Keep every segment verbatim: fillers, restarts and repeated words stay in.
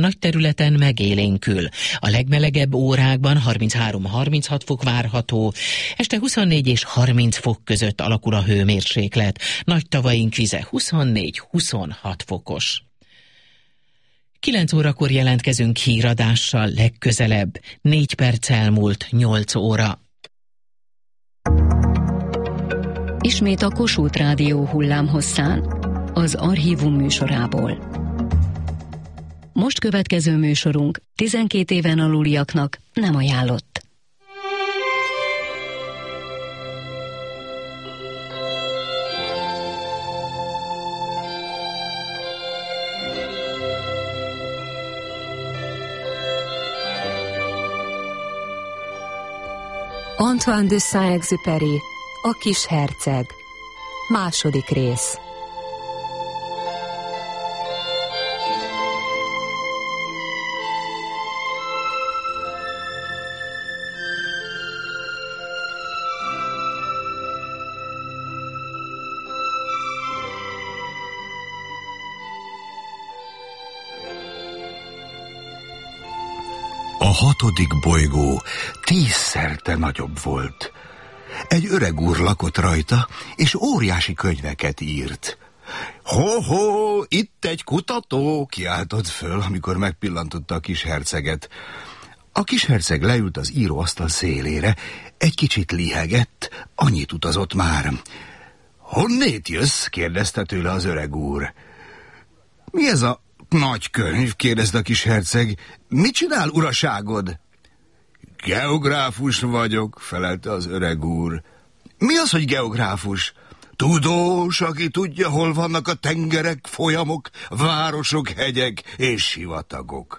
nagy területen megélénkül. A legmelegebb órákban harminchárom-harminchat fok várható, este huszonnégy és harminc fok között alakul a hőmérséklet. Nagy tavaink vize huszonnégy-huszonhat fokos. kilenc órakor jelentkezünk híradással legközelebb. négy perc elmúlt nyolc óra. Ismét a Kossuth Rádió hullámhosszán, az Archívum műsorából. Most következő műsorunk tizenkét éven aluliaknak nem ajánlott. Antoine de Saint-Exupéry, a kis herceg. Második rész. A hatodik bolygó tízszerte nagyobb volt. Egy öreg úr lakott rajta, és óriási könyveket írt. Ho-ho, itt egy kutató, kiáltott föl, amikor megpillantotta a kis herceget. A kis herceg leült az íróasztal szélére, egy kicsit lihegett, annyit utazott már. Honnét jössz? kérdezte tőle az öreg úr. Mi ez a nagy könyv? kérdezte a kis herceg. Mit csinál, uraságod? Geográfus vagyok, felelte az öreg úr. Mi az, hogy geográfus? Tudós, aki tudja, hol vannak a tengerek, folyamok, városok, hegyek és sivatagok.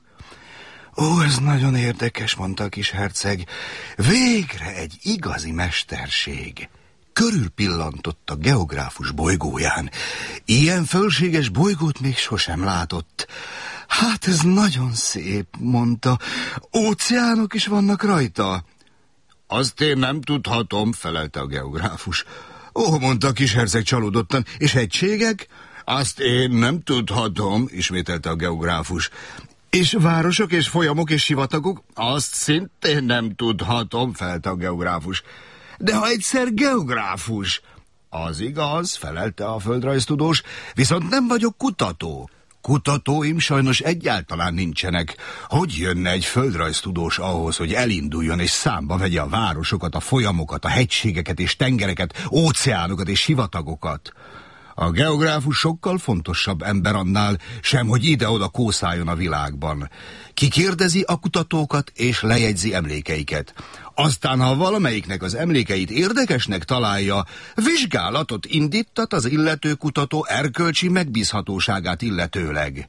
Ó, ez nagyon érdekes, mondta a kis herceg. Végre egy igazi mesterség. Körülpillantott a geográfus bolygóján. Ilyen fölséges bolygót még sosem látott. Hát ez nagyon szép, mondta. Óceánok is vannak rajta. Azt én nem tudhatom, felelte a geográfus. Ó, mondta a kis herceg csalódottan, és hegységek? Azt én nem tudhatom, ismételte a geográfus. És városok és folyamok és sivatagok? Azt szintén nem tudhatom, felelte a geográfus. De ha egyszer geográfus... Az igaz, felelte a földrajztudós, viszont nem vagyok kutató. Kutatóim sajnos egyáltalán nincsenek. Hogy jönne egy földrajztudós ahhoz, hogy elinduljon és számba vegye a városokat, a folyamokat, a hegységeket és tengereket, óceánokat és sivatagokat? A geográfus sokkal fontosabb ember annál, sem hogy ide-oda kószáljon a világban. Kikérdezi a kutatókat és lejegyzi emlékeiket. Aztán, ha valamelyiknek az emlékeit érdekesnek találja, vizsgálatot indítat az illető kutató erkölcsi megbízhatóságát illetőleg.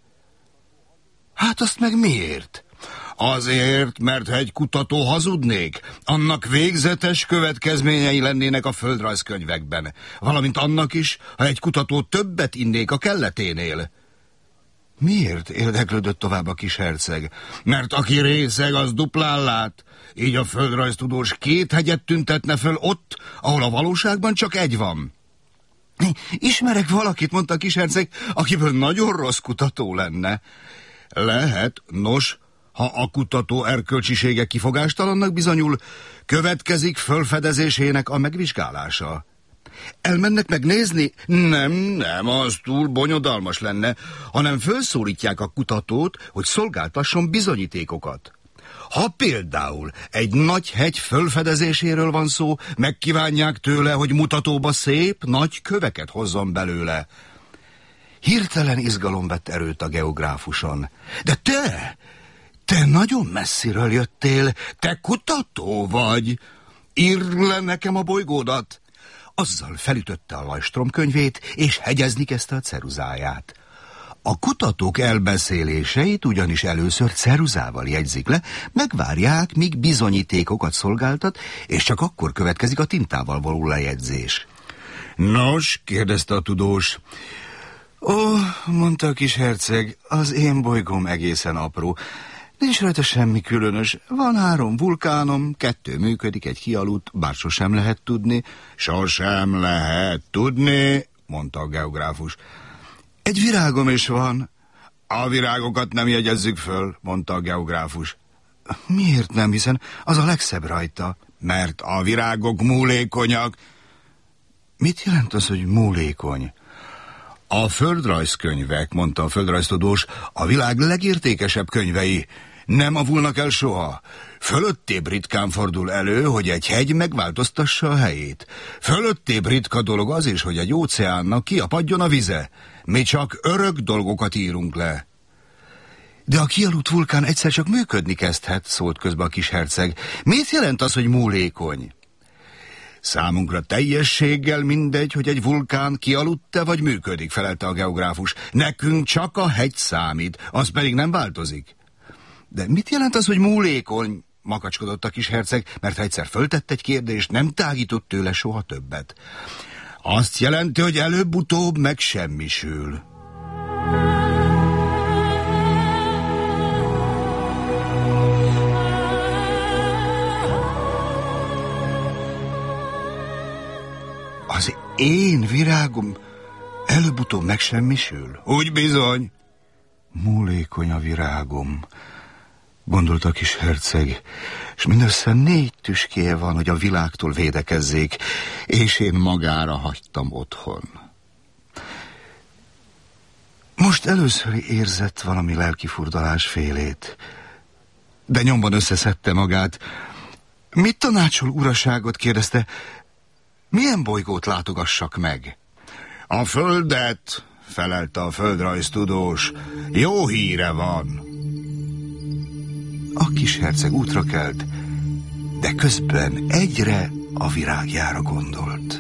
Hát azt meg miért? Azért, mert ha egy kutató hazudnék, annak végzetes következményei lennének a földrajzkönyvekben, valamint annak is, ha egy kutató többet innék a kelleténél. Miért érdeklődött tovább a kis herceg? Mert aki részeg, az duplán lát. Így a földrajztudós két hegyet tüntetne föl ott, ahol a valóságban csak egy van. Ismerek valakit, mondta a kis herceg, akiből nagyon rossz kutató lenne. Lehet, nos, ha a kutató erkölcsisége kifogástalannak bizonyul, következik fölfedezésének a megvizsgálása. Elmennek megnézni? Nem, nem, az túl bonyodalmas lenne, hanem felszólítják a kutatót, hogy szolgáltasson bizonyítékokat. Ha például egy nagy hegy fölfedezéséről van szó, megkívánják tőle, hogy mutatóba szép, nagy köveket hozzon belőle. Hirtelen izgalom vett erőt a geográfuson. De te, te nagyon messziről jöttél, te kutató vagy. Írd le nekem a bolygódat. Azzal felütötte a Lajstrom könyvét, és hegyezni kezdte a ceruzáját. A kutatók elbeszéléseit ugyanis először ceruzával jegyzik le, megvárják, míg bizonyítékokat szolgáltat, és csak akkor következik a tintával való lejegyzés. Nos, kérdezte a tudós. Ó, mondta a kis herceg, az én bolygóm egészen apró. Nincs rajta semmi különös. Van három vulkánom, kettő működik, egy kialudt, bár sosem lehet tudni. Sosem lehet tudni, mondta a geográfus. Egy virágom is van. A virágokat nem jegyezzük föl, mondta a geográfus. Miért nem, hiszen az a legszebb rajta? Mert a virágok múlékonyak. Mit jelent az, hogy múlékony? A földrajzkönyvek, mondta a földrajztudós, a világ legértékesebb könyvei. Nem avulnak el soha. Fölöttébb ritkán fordul elő, hogy egy hegy megváltoztassa a helyét. Fölöttébb ritka dolog az is, hogy egy óceánnak kiapadjon a vize. Mi csak örök dolgokat írunk le. De a kialudt vulkán egyszer csak működni kezdhet, szólt közbe a kis herceg. Mit jelent az, hogy múlékony? Számunkra teljességgel mindegy, hogy egy vulkán kialudt-e vagy működik, felelte a geográfus. Nekünk csak a hegy számít, az pedig nem változik. De mit jelent az, hogy múlékony? Makacskodott a kis herceg, mert ha egyszer föltett egy kérdést, nem tágított tőle soha többet. Azt jelenti, hogy előbb-utóbb megsemmisül. Az én virágom előbb-utóbb megsemmisül? Úgy bizony. Múlékony a virágom, gondolta a kis herceg, és mindössze négy tüskéje van, hogy a világtól védekezzék, és én magára hagytam otthon. Most először érzett valami lelkifurdalás félét, de nyomban összeszedte magát. Mit tanácsol, uraságot? Kérdezte. Milyen bolygót látogassak meg? A Földet, felelte a földrajztudós. Jó híre van. A kis herceg útra kelt, de közben egyre a virágjára gondolt.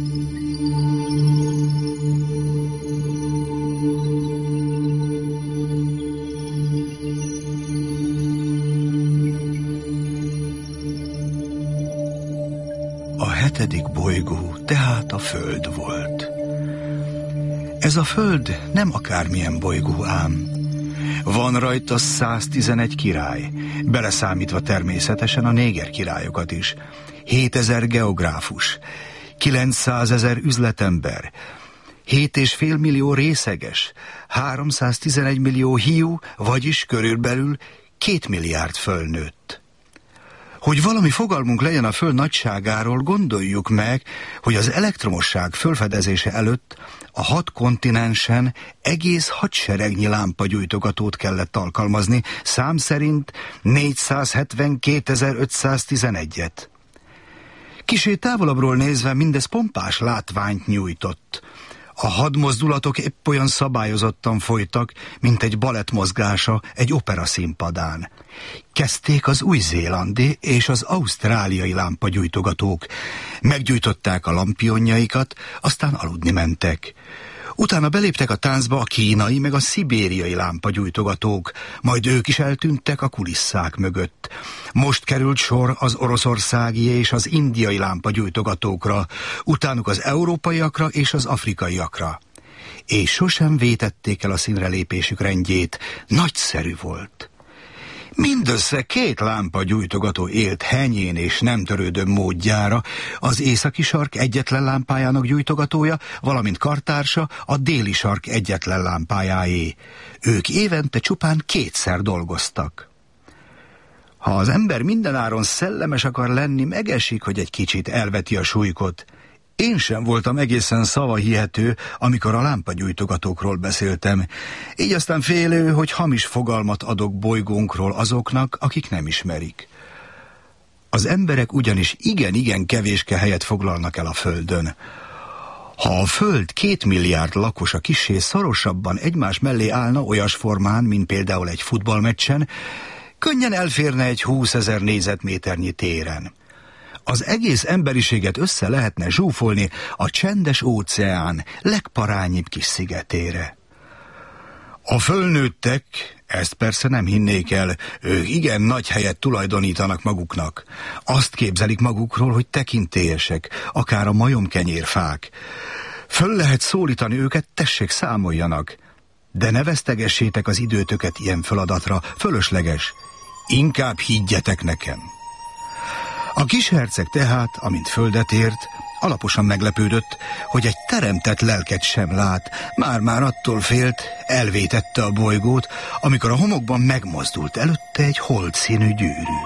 A hetedik bolygó tehát a Föld volt. Ez a Föld nem akármilyen bolygó ám. Van rajta száztizenegy király, beleszámítva természetesen a néger királyokat is, hétezer geográfus, kilencszázezer üzletember, hét és fél millió részeges, háromszáztizenegy millió hiú, vagyis körülbelül két milliárd fölnőtt. Hogy valami fogalmunk legyen a Föld nagyságáról, gondoljuk meg, hogy az elektromosság fölfedezése előtt a hat kontinensen egész hadseregnyi lámpagyújtogatót kellett alkalmazni, szám szerint négyszázhetvenkétezer-ötszáztizenegyet. Kissé távolabbról nézve mindez pompás látványt nyújtott. A hadmozdulatok épp olyan szabályozottan folytak, mint egy balett mozgása egy opera színpadán. Kezdték az új-zélandi és az ausztráliai lámpagyújtogatók. Meggyújtották a lampionjaikat, aztán aludni mentek. Utána beléptek a táncba a kínai meg a szibériai lámpagyújtogatók, majd ők is eltűntek a kulisszák mögött. Most került sor az oroszországi és az indiai lámpagyújtogatókra, utánuk az európaiakra és az afrikaiakra. És sosem vétették el a színre lépésük rendjét, nagyszerű volt. Mindössze két lámpagyújtogató élt henyén és nem törődő módjára, az északi sark egyetlen lámpájának gyújtogatója, valamint kartársa a déli sark egyetlen lámpájáé. Ők évente csupán kétszer dolgoztak. Ha az ember mindenáron szellemes akar lenni, megesik, hogy egy kicsit elveti a súlykot. Én sem voltam egészen szavahihető, amikor a lámpagyújtogatókról beszéltem, így aztán félő, hogy hamis fogalmat adok bolygónkról azoknak, akik nem ismerik. Az emberek ugyanis igen-igen kevéske helyet foglalnak el a Földön. Ha a Föld két milliárd lakosa kissé szorosabban egymás mellé állna olyas formán, mint például egy futballmeccsen, könnyen elférne egy húszezer négyzetméternyi téren. Az egész emberiséget össze lehetne zsúfolni a csendes óceán legparányibb kis szigetére. A fölnőttek, ezt persze nem hinnék el, ők igen nagy helyet tulajdonítanak maguknak. Azt képzelik magukról, hogy tekintélyesek, akár a majomkenyérfák. Föl lehet szólítani őket, tessék, számoljanak. De ne vesztegessétek az időtöket ilyen feladatra, fölösleges. Inkább higgyetek nekem. A kis herceg tehát, amint földet ért, Alaposan meglepődött, hogy egy teremtett lelket sem lát. Már-már attól félt, elvétette a bolygót, amikor a homokban megmozdult előtte egy holdszínű gyűrű.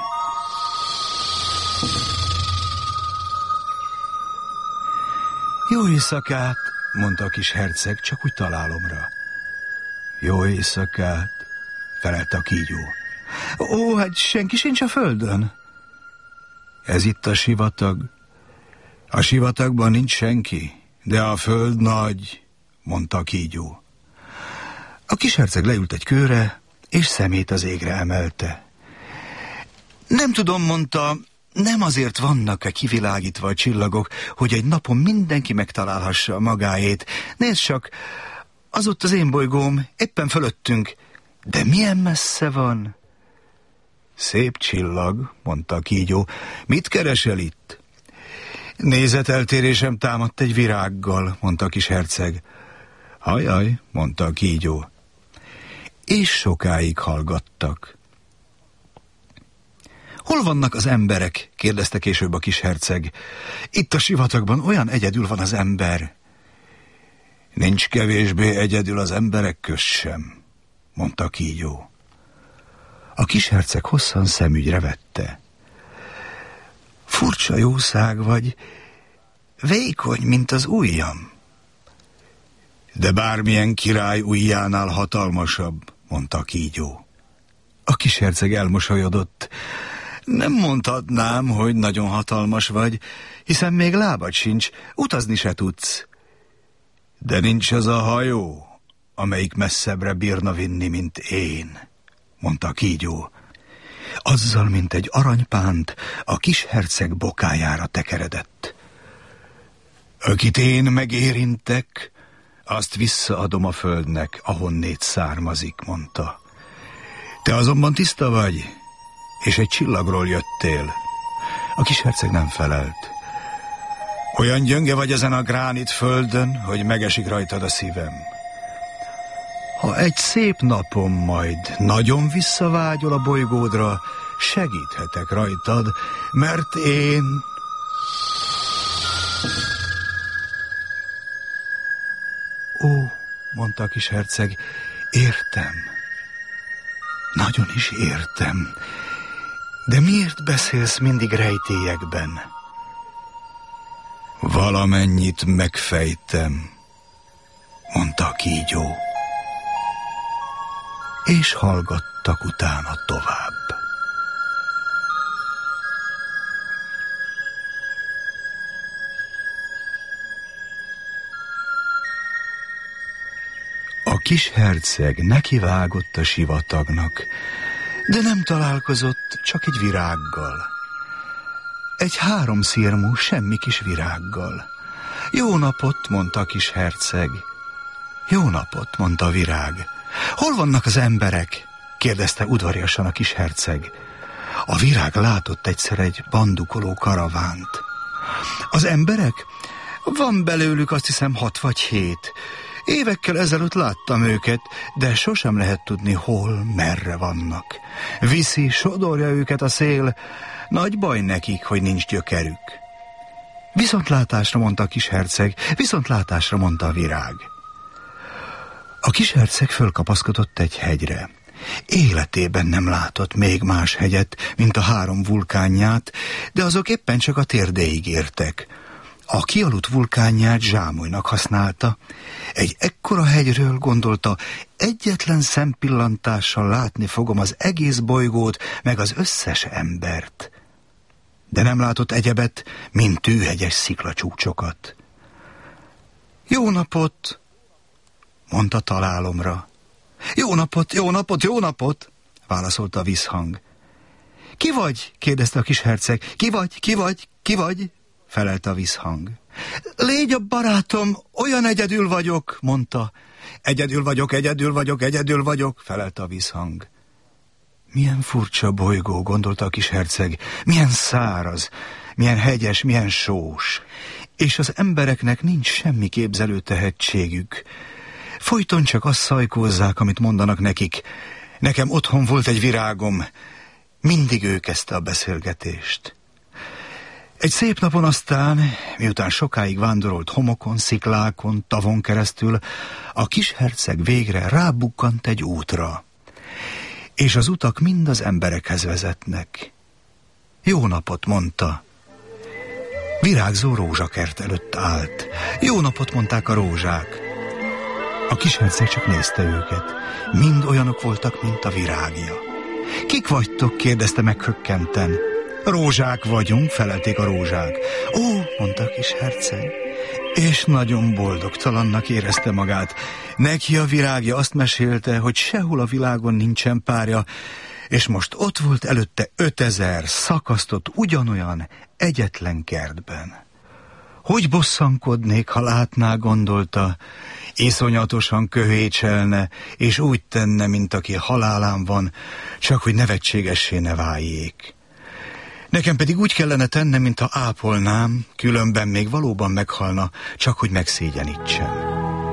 Jó éjszakát, mondta a kis herceg, csak úgy találomra. Jó éjszakát, felelte a kígyó. Ó, hát senki sincs a földön. Ez itt a sivatag. A sivatagban nincs senki, de a föld nagy, mondta a kígyó. A kis herceg leült egy kőre, és szemét az égre emelte. Nem tudom, mondta, nem azért vannak-e kivilágítva a csillagok, hogy egy napon mindenki megtalálhassa magáét. Nézd csak, az ott az én bolygóm, éppen fölöttünk, de milyen messze van? Szép csillag, mondta a kígyó. Mit keresel itt? Nézeteltérésem támadt egy virággal, mondta a kis herceg. Ajaj, mondta a kígyó. És sokáig hallgattak. Hol vannak az emberek? Kérdezte később a kis herceg. Itt a sivatagban olyan egyedül van az ember. Nincs kevésbé egyedül az emberek közt sem, mondta a kígyó. A kis herceg hosszan szemügyre vette. Furcsa jószág vagy, vékony, mint az ujjam. De bármilyen király ujjánál hatalmasabb, mondta a kígyó. A kis herceg elmosolyodott. Nem mondhatnám, hogy nagyon hatalmas vagy, hiszen még lábad sincs, utazni se tudsz. De nincs az a hajó, amelyik messzebbre bírna vinni, mint én, mondta a kígyó. Azzal, mint egy aranypánt, a kis herceg bokájára tekeredett. Akit én megérintek, azt visszaadom a földnek, ahonnét származik, mondta. Te azonban tiszta vagy, és egy csillagról jöttél. A kis herceg nem felelt. Olyan gyönge vagy ezen a gránit földön, hogy megesik rajtad a szívem. Ha egy szép napon majd nagyon visszavágyol a bolygódra, segíthetek rajtad, mert én... Ó, mondta a kis herceg, értem. Nagyon is értem. De miért beszélsz mindig rejtélyekben? Valamennyit megfejtem, mondta a kígyó. És hallgattak utána tovább. A kis herceg nekivágott a sivatagnak, de nem találkozott csak egy virággal. Egy háromszirmú, semmi kis virággal. Jó napot, mondta a kis herceg. Jó napot, mondta a virág. Hol vannak az emberek? Kérdezte udvariasan a kis herceg. A virág látott egyszer egy bandukoló karavánt. Az emberek? Van belőlük azt hiszem hat vagy hét. Évekkel ezelőtt láttam őket, de sosem lehet tudni, hol, merre vannak. Viszi, sodorja őket a szél, nagy baj nekik, hogy nincs gyökerük. Viszontlátásra, mondta a kis herceg, viszontlátásra, mondta a virág. A kis herceg fölkapaszkodott egy hegyre. Életében nem látott még más hegyet, mint a három vulkánját, de azok éppen csak a térdéig értek. A kialudt vulkánját zsámolynak használta. Egy ekkora hegyről, gondolta, egyetlen szempillantással látni fogom az egész bolygót, meg az összes embert. De nem látott egyebet, mint tűhegyes sziklacsúcsokat. Jó napot, mondta találomra. Jó napot, jó napot, jó napot, válaszolta a visszhang. Ki vagy? kérdezte a kis herceg. Ki vagy, ki vagy, ki vagy? felelte a visszhang. Légy a barátom, olyan egyedül vagyok, mondta. Egyedül vagyok, egyedül vagyok, egyedül vagyok, felelte a visszhang. Milyen furcsa bolygó, gondolta a kis herceg, milyen száraz, milyen hegyes, milyen sós. És az embereknek nincs semmi képzelő tehetségük. Folyton csak azt szajkózzák, amit mondanak nekik. Nekem otthon volt egy virágom, mindig ő kezdte a beszélgetést. Egy szép napon aztán, miután sokáig vándorolt homokon, sziklákon, tavon keresztül, a kis herceg végre rábukkant egy útra, és az utak mind az emberekhez vezetnek. Jó napot, mondta. Virágzó rózsakert előtt állt. Jó napot, mondták a rózsák. A kis herceg csak nézte őket. Mind olyanok voltak, mint a virágja. Kik vagytok? kérdezte meghökkenten. Rózsák vagyunk, felelték a rózsák. Ó, mondta a kis herceg, és nagyon boldogtalannak érezte magát. Neki a virágja azt mesélte, hogy sehol a világon nincsen párja, és most ott volt előtte ötezer szakasztott ugyanolyan egyetlen kertben. Hogy bosszankodnék, ha látná, gondolta, iszonyatosan köhécselne, és úgy tenne, mint aki halálán van, csak hogy nevetségessé ne váljék. Nekem pedig úgy kellene tennem, mint ha ápolnám, különben még valóban meghalna, csak hogy megszégyenítsen.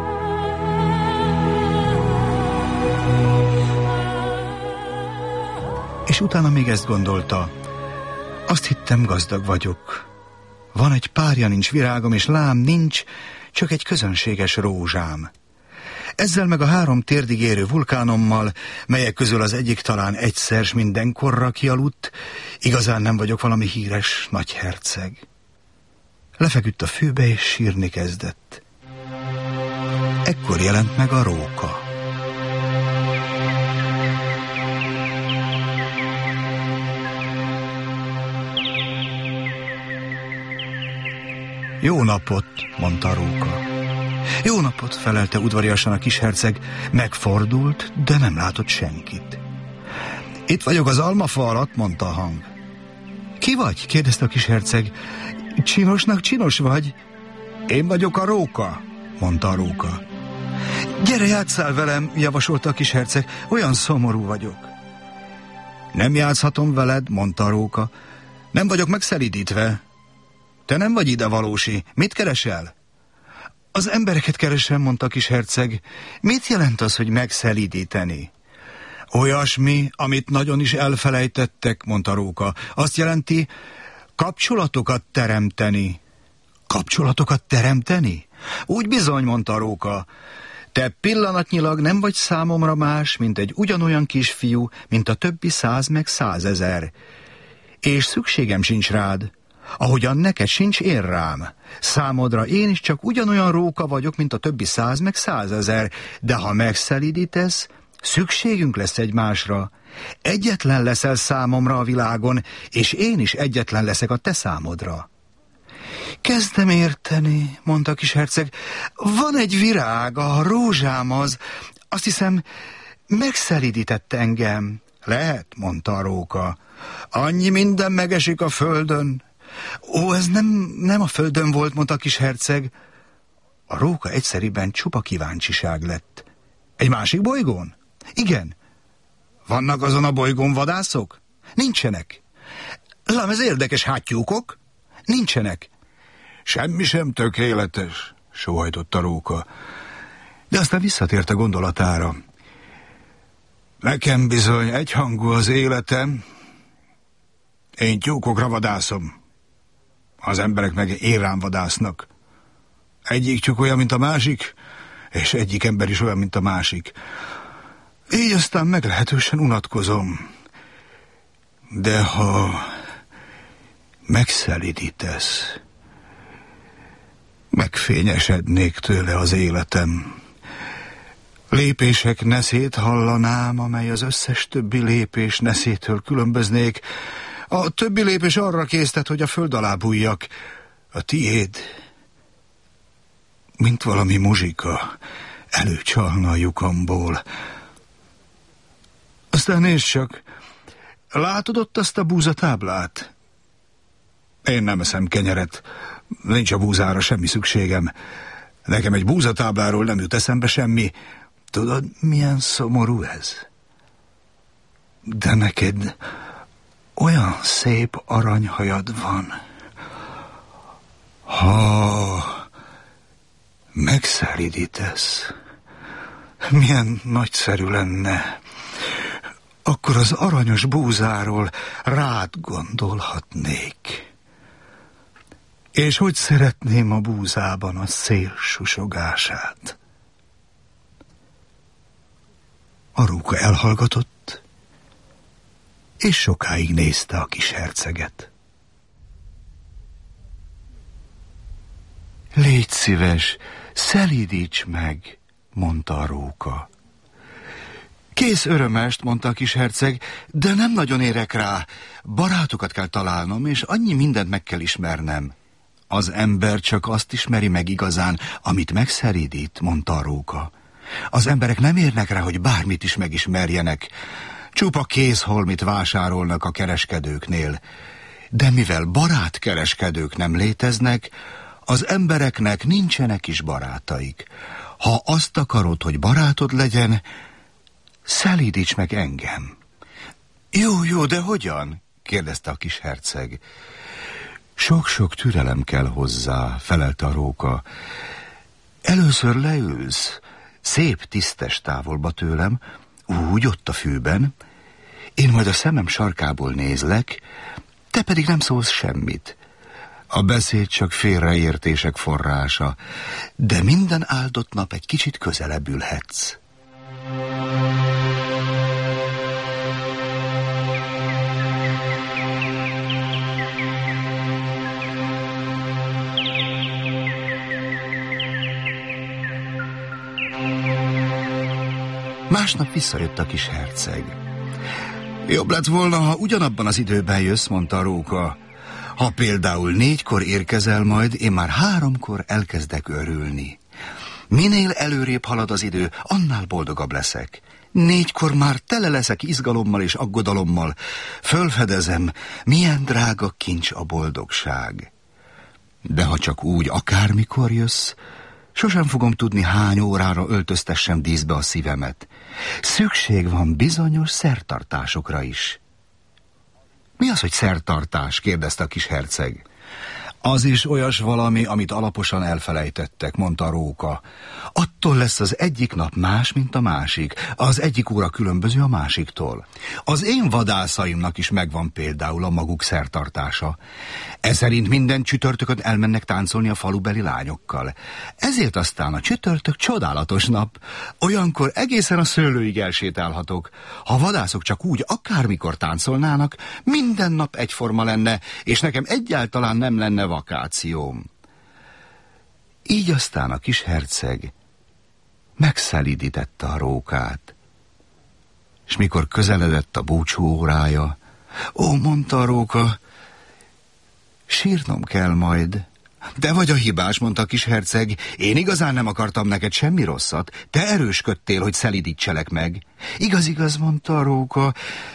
És utána még ezt gondolta, azt hittem, gazdag vagyok. Van egy párja, nincs virágom, és lám nincs, csak egy közönséges rózsám. Ezzel meg a három térdig érő vulkánommal, melyek közül az egyik talán egyszer s mindenkorra kialudt, igazán nem vagyok valami híres nagyherceg. Lefeküdt a fűbe, és sírni kezdett. Ekkor jelent meg a róka. Jó napot, mondta a róka. Jó napot, felelte udvariasan a kis herceg, megfordult, de nem látott senkit. Itt vagyok az almafa alatt, mondta a hang. Ki vagy? kérdezte a kis herceg. Csinosnak csinos vagy? Én vagyok a róka, mondta a róka. Gyere, játsszál velem, javasolta a kis herceg, olyan szomorú vagyok. Nem játszhatom veled, mondta a róka. Nem vagyok megszelídítve. Te nem vagy ide valósi, mit keresel? Az embereket keresem, mondta a kis herceg. Mit jelent az, hogy megszelídíteni? Olyasmi, amit nagyon is elfelejtettek, mondta a róka. Azt jelenti, kapcsolatokat teremteni. Kapcsolatokat teremteni? Úgy bizony, mondta a róka. Te pillanatnyilag nem vagy számomra más, mint egy ugyanolyan kisfiú, mint a többi száz meg százezer. És szükségem sincs rád. Ahogyan neked sincs én rám. Számodra én is csak ugyanolyan róka vagyok, mint a többi száz meg százezer, de ha megszelídítesz, szükségünk lesz egymásra. Egyetlen leszel számomra a világon, és én is egyetlen leszek a te számodra. Kezdem érteni, mondta a kis herceg. Van egy virág, a rózsám az, azt hiszem, megszelídített engem. Lehet, mondta a róka. Annyi minden megesik a földön. Ó, ez nem, nem a földön volt, mondta a kis herceg. A róka egyszeriben csupa kíváncsiság lett. Egy másik bolygón? Igen. Vannak azon a bolygón vadászok? Nincsenek. Lám, ez érdekes, háttyúkok? Nincsenek. Semmi sem tökéletes, sóhajtott a róka. De aztán visszatért a gondolatára. Nekem bizony egyhangú az életem. Én tyúkokra vadászom. Az emberek meg én rám vadásznak. Egyik tyúk olyan, mint a másik, és egyik ember is olyan, mint a másik. Így aztán meglehetősen unatkozom. De ha megszelidítesz, megfényesednék tőle az életem. Lépések neszét hallanám, amely az összes többi lépés neszétől különböznék. A többi lépés arra késztet, hogy a föld alá bújjak. A tiéd, mint valami muzsika, előcsalna a lyukamból. Aztán nézd csak, látod ott azt a búzatáblát? Én nem eszem kenyeret, nincs a búzára semmi szükségem. Nekem egy búzatábláról nem jut eszembe semmi. Tudod, milyen szomorú ez? De neked olyan szép aranyhajad van. Ha megszelídítesz, milyen nagyszerű lenne. Akkor az aranyos búzáról rád gondolhatnék. És hogy szeretném a búzában a szél susogását. A róka elhallgatott, és sokáig nézte a kis herceget. Légy szíves, szelídíts meg, mondta a róka. Kész örömest, mondta a kis herceg, de nem nagyon érek rá. Barátokat kell találnom, és annyi mindent meg kell ismernem. Az ember csak azt ismeri meg igazán, amit megszelídít, mondta a róka. Az emberek nem érnek rá, hogy bármit is megismerjenek. Csupa kézholmit vásárolnak a kereskedőknél. De mivel barátkereskedők nem léteznek, az embereknek nincsenek is barátaik. Ha azt akarod, hogy barátod legyen, szelídíts meg engem. Jó, jó, de hogyan? kérdezte a kis herceg. Sok-sok türelem kell hozzá, felelte a róka. Először leülsz, szép tisztes távolba tőlem, úgy ott a fűben, én majd a szemem sarkából nézlek, te pedig nem szólsz semmit. A beszéd csak félreértések forrása, de minden áldott nap egy kicsit közelebb ülhetsz. Másnap visszajött a kis herceg. Jobb lett volna, ha ugyanabban az időben jössz, mondta a róka. Ha például négykor érkezel majd, én már háromkor elkezdek örülni. Minél előrébb halad az idő, annál boldogabb leszek. Négykor már tele leszek izgalommal és aggodalommal. Fölfedezem, milyen drága kincs a boldogság. De ha csak úgy akármikor jössz, sosem fogom tudni, hány órára öltöztessem díszbe a szívemet. Szükség van bizonyos szertartásokra is. Mi az, hogy szertartás? kérdezte a kis herceg. Az is olyas valami, amit alaposan elfelejtettek, mondta a róka. Attól lesz az egyik nap más, mint a másik. Az egyik óra különböző a másiktól. Az én vadászaimnak is megvan például a maguk szertartása. Ez szerint minden csütörtökön elmennek táncolni a falubeli lányokkal. Ezért aztán a csütörtök csodálatos nap. Olyankor egészen a szőlőig elsétálhatok. Ha vadászok csak úgy akármikor táncolnának, minden nap egyforma lenne, és nekem egyáltalán nem lenne vakációm. Így aztán a kis herceg megszelídítette a rókát. És mikor közeledett a búcsú órája, ó, mondta a róka, sírnom kell majd. De vagy a hibás, mondta a kis herceg, én igazán nem akartam neked semmi rosszat, te erősködtél, hogy szelídítselek meg. Igaz, igaz, mondta a róka.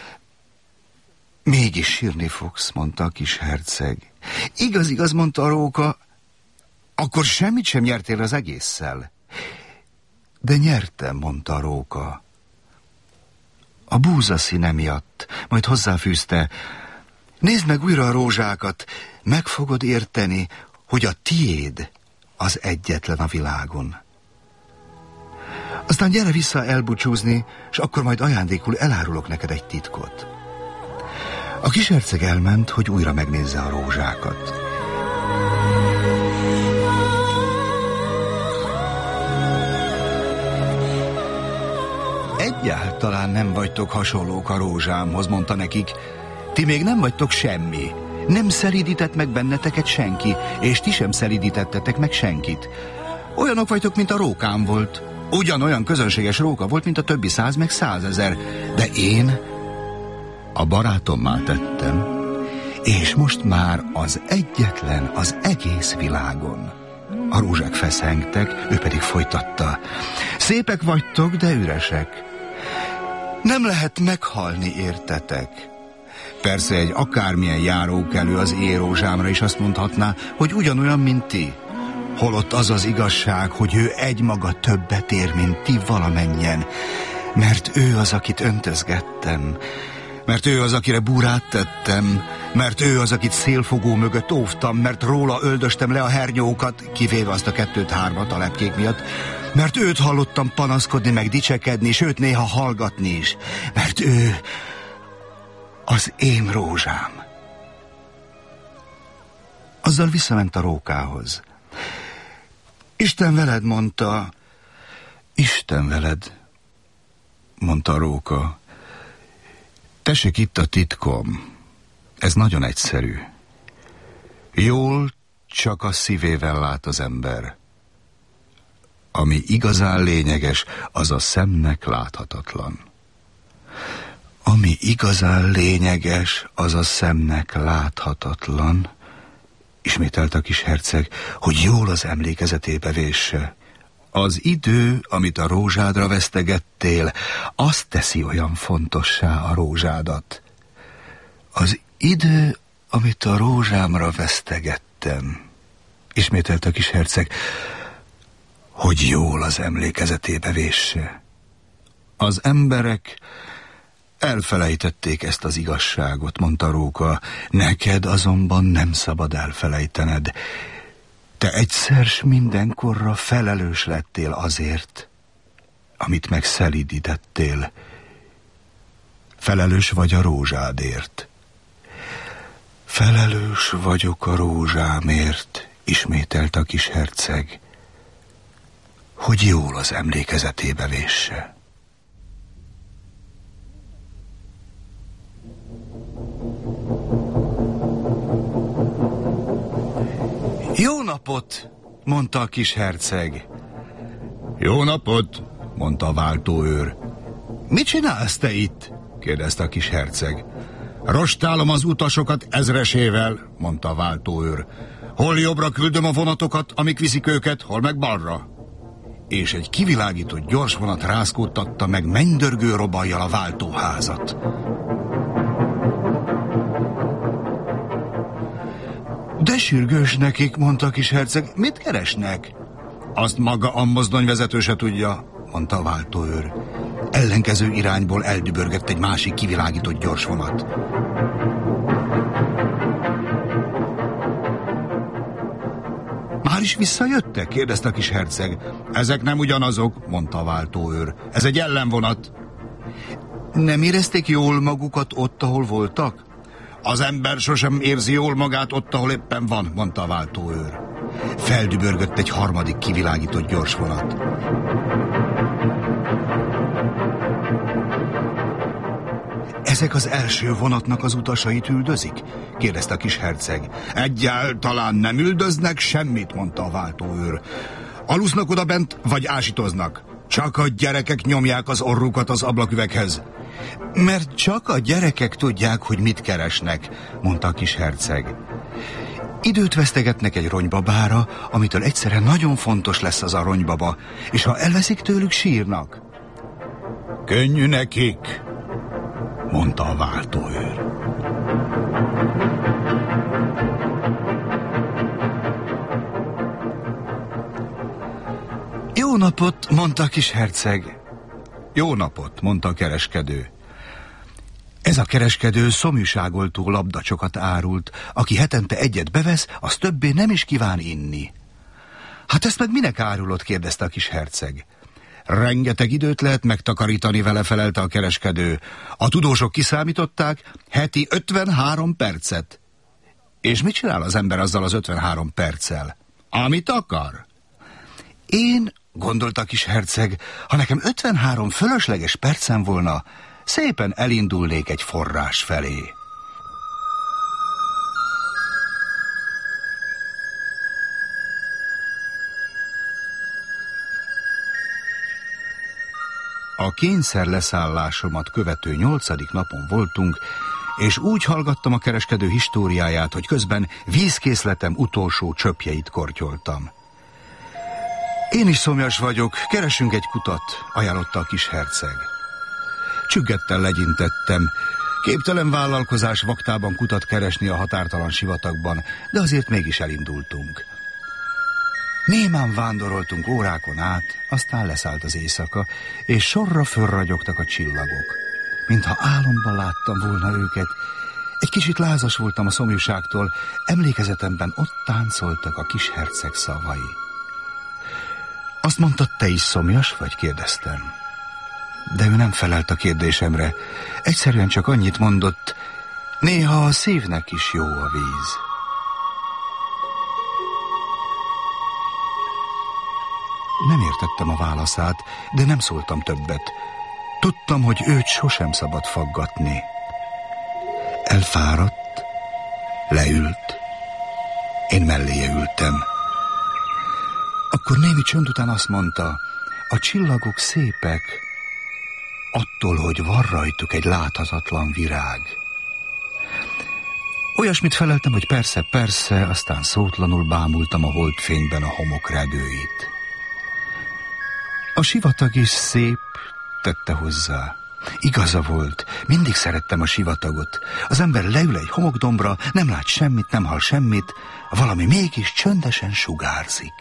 Mégis sírni fogsz, mondta a kis herceg. Igaz, igaz, mondta a róka, akkor semmit sem nyertél az egésszel. De nyertem, mondta a róka. A búza színe miatt, majd hozzáfűzte, nézd meg újra a rózsákat, meg fogod érteni, hogy a tiéd az egyetlen a világon. Aztán gyere vissza elbúcsúzni, és akkor majd ajándékul elárulok neked egy titkot. A kis herceg elment, hogy újra megnézze a rózsákat. Egyáltalán nem vagytok hasonlók a rózsámhoz, mondta nekik. Ti még nem vagytok semmi. Nem szelídített meg benneteket senki, és ti sem szelídítettetek meg senkit. Olyanok vagytok, mint a rókám volt. Ugyanolyan közönséges róka volt, mint a többi száz meg százezer. De én a barátommá tettem, és most már az egyetlen az egész világon. A rózsák feszengtek, ő pedig folytatta. Szépek vagytok, de üresek. Nem lehet meghalni, értetek? Persze egy akármilyen járókelő az én rózsámra is azt mondhatná, hogy ugyanolyan, mint ti. Holott az az igazság, hogy ő egymaga többet ér, mint ti valamennyien. Mert ő az, akit öntözgettem. Mert ő az, akire búrát tettem. Mert ő az, akit szélfogó mögött óvtam. Mert róla öldöstem le a hernyókat, kivéve azt a kettőt-hármat a lepkék miatt. Mert őt hallottam panaszkodni, meg dicsekedni, és őt néha hallgatni is. Mert ő az én rózsám. Azzal visszament a rókához. Isten veled, mondta. Isten veled, mondta a róka. Tessék, itt a titkom. Ez nagyon egyszerű. Jól csak a szívével lát az ember. Ami igazán lényeges, az a szemnek láthatatlan. Ami igazán lényeges, az a szemnek láthatatlan, ismételt a kis herceg, hogy jól az emlékezetébe vésse. Az idő, amit a rózsádra vesztegettél, azt teszi olyan fontossá a rózsádat. Az idő, amit a rózsámra vesztegettem, ismételt a kis herceg, hogy jól az emlékezetébe vésse. Az emberek elfelejtették ezt az igazságot, mondta a róka, neked azonban nem szabad elfelejtened. Te egyszer s mindenkorra felelős lettél azért, amit megszelídítettél. Felelős vagy a rózsádért. Felelős vagyok a rózsámért, ismételt a kis herceg, hogy jól az emlékezetébe vésse. Jó napot, mondta a kis herceg. Jó napot, mondta a váltóőr. Mit csinálsz te itt? kérdezte a kis herceg. Rostálom az utasokat ezresével, mondta a váltóőr. Hol jobbra küldöm a vonatokat, amik viszik őket, hol meg balra. És egy kivilágított gyors vonat rázkódtatta meg mennydörgő robajjal a váltóházat. De sürgős nekik, mondta a kis herceg. Mit keresnek? Azt maga a mozdonyvezető se tudja, mondta a váltóőr. Ellenkező irányból eldübörgött egy másik kivilágított gyors vonat. Már is visszajöttek? kérdezte a kis herceg. Ezek nem ugyanazok, mondta a váltóőr. Ez egy ellenvonat. Nem érezték jól magukat ott, ahol voltak? Az ember sosem érzi jól magát ott, ahol éppen van, mondta a váltóőr. Feldübörgött egy harmadik kivilágított gyorsvonat. Ezek az első vonatnak az utasait üldözik? kérdezte a kis herceg. Egyáltalán nem üldöznek semmit, mondta a váltóőr. Alusznak oda bent, vagy ásítoznak? Csak a gyerekek nyomják az orrukat az ablaküveghez. Mert csak a gyerekek tudják, hogy mit keresnek, mondta a kis herceg. Időt vesztegetnek egy ronybabára, amitől egyszerre nagyon fontos lesz az a ronybaba, és ha elveszik tőlük, sírnak. Könnyű nekik, mondta a váltóőr. Jó napot, mondta a kis herceg. Jó napot, mondta a kereskedő. Ez a kereskedő szomjúságoltó labdacsokat árult. Aki hetente egyet bevesz, az többé nem is kíván inni. Hát ezt meg minek árulod? kérdezte a kis herceg. Rengeteg időt lehet megtakarítani vele, felelte a kereskedő. A tudósok kiszámították, heti ötvenhárom percet. És mit csinál az ember azzal az ötvenhárom perccel? Amit akar. Én, gondolta a kis herceg, ha nekem ötvenhárom fölösleges percem volna, szépen elindulnék egy forrás felé. A kényszer leszállásomat követő nyolcadik napon voltunk, és úgy hallgattam a kereskedő históriáját, hogy közben vízkészletem utolsó csöpjeit kortyoltam. Én is szomjas vagyok, keresünk egy kutat, ajánlotta a kis herceg. Csüggettel legyintettem. Képtelen vállalkozás vaktában kutat keresni a határtalan sivatagban, de azért mégis elindultunk. Némán vándoroltunk órákon át, aztán leszállt az éjszaka, és sorra fölragyogtak a csillagok. Mintha álomban láttam volna őket. Egy kicsit lázas voltam a szomjúságtól, emlékezetemben ott táncoltak a kis herceg szavai. Azt mondtad, te is szomjas vagy? kérdeztem. De ő nem felelt a kérdésemre. Egyszerűen csak annyit mondott, néha a szívnek is jó a víz. Nem értettem a válaszát, de nem szóltam többet. Tudtam, hogy őt sosem szabad faggatni. Elfáradt, leült, én melléje ültem. Akkor némi csönd után azt mondta, a csillagok szépek, attól, hogy van rajtuk egy láthatatlan virág. Olyasmit feleltem, hogy persze, persze, aztán szótlanul bámultam a holdfényben a homok regőit. A sivatag is szép, tette hozzá. Igaza volt, mindig szerettem a sivatagot. Az ember leül egy homokdombra, nem lát semmit, nem hall semmit, valami mégis csöndesen sugárzik.